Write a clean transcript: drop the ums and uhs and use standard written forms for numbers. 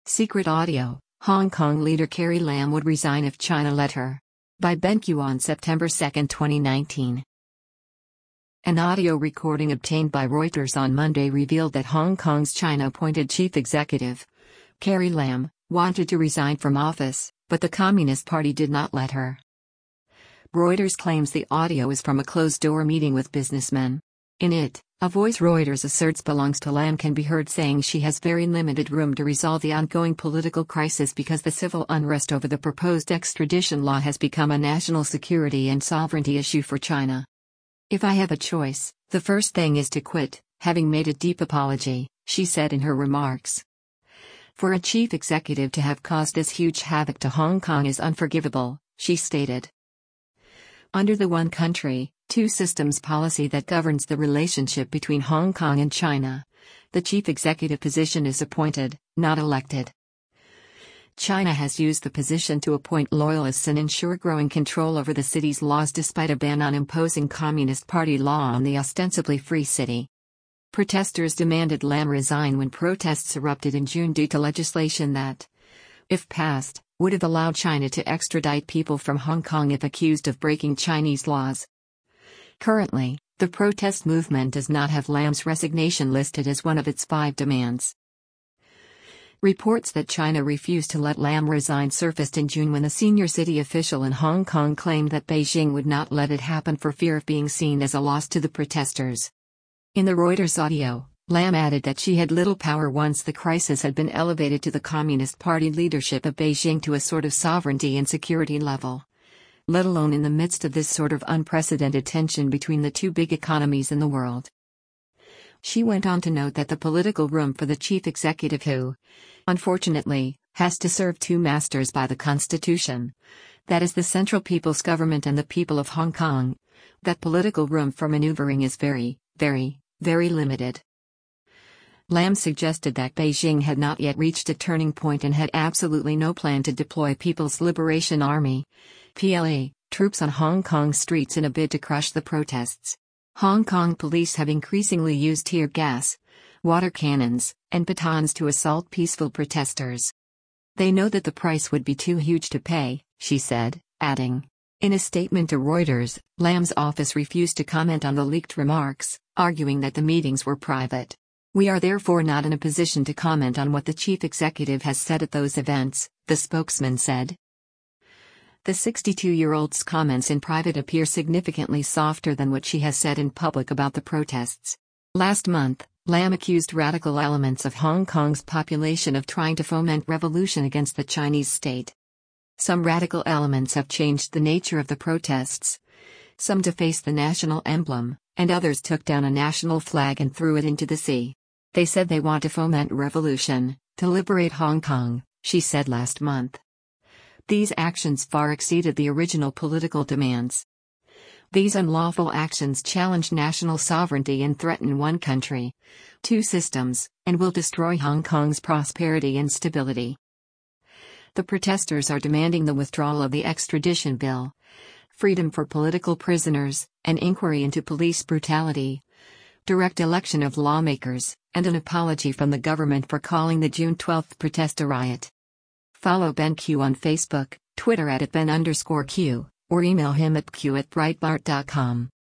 Secret audio: Hong Kong leader Carrie Lam would resign if China let her. By BenQ on September 2, 2019. An audio recording obtained by Reuters on Monday revealed that Hong Kong's China-appointed chief executive, Carrie Lam, wanted to resign from office, but the Communist Party did not let her. Reuters claims the audio is from a closed-door meeting with businessmen. In it, a voice Reuters asserts belongs to Lam can be heard saying she has very limited room to resolve the ongoing political crisis because the civil unrest over the proposed extradition law has become a national security and sovereignty issue for China. "If I have a choice, the first thing is to quit, having made a deep apology," she said in her remarks. "For a chief executive to have caused this huge havoc to Hong Kong is unforgivable," she stated. Under the one country, two systems policy that governs the relationship between Hong Kong and China, the chief executive position is appointed, not elected. China has used the position to appoint loyalists and ensure growing control over the city's laws despite a ban on imposing Communist Party law on the ostensibly free city. Protesters demanded Lam resign when protests erupted in June due to legislation that, if passed, would have allowed China to extradite people from Hong Kong if accused of breaking Chinese laws. Currently, the protest movement does not have Lam's resignation listed as one of its 5 demands. Reports that China refused to let Lam resign surfaced in June when a senior city official in Hong Kong claimed that Beijing would not let it happen for fear of being seen as a loss to the protesters. In the Reuters audio, Lam added that she had little power once the crisis had been elevated to the Communist Party leadership of Beijing to a sort of sovereignty and security level, let alone in the midst of this sort of unprecedented tension between the two big economies in the world. She went on to note that the political room for the chief executive who, unfortunately, has to serve two masters by the Constitution, that is the Central People's Government and the people of Hong Kong, that political room for maneuvering is very, very, very limited. Lam suggested that Beijing had not yet reached a turning point and had absolutely no plan to deploy People's Liberation Army, PLA, troops on Hong Kong streets in a bid to crush the protests. Hong Kong police have increasingly used tear gas, water cannons, and batons to assault peaceful protesters. "They know that the price would be too huge to pay," she said, adding. In a statement to Reuters, Lam's office refused to comment on the leaked remarks, arguing that the meetings were private. "We are therefore not in a position to comment on what the chief executive has said at those events," the spokesman said. The 62-year-old's comments in private appear significantly softer than what she has said in public about the protests. Last month, Lam accused radical elements of Hong Kong's population of trying to foment revolution against the Chinese state. Some radical elements have changed the nature of the protests, some defaced the national emblem, and others took down a national flag and threw it into the sea. They said they want to foment revolution, to liberate Hong Kong, she said last month. These actions far exceeded the original political demands. These unlawful actions challenge national sovereignty and threaten one country, two systems, and will destroy Hong Kong's prosperity and stability. The protesters are demanding the withdrawal of the extradition bill, freedom for political prisoners, an inquiry into police brutality, direct election of lawmakers, and an apology from the government for calling the June 12 protest a riot. Follow BenQ on Facebook, Twitter @Ben_Q, or email him at q@breitbart.com.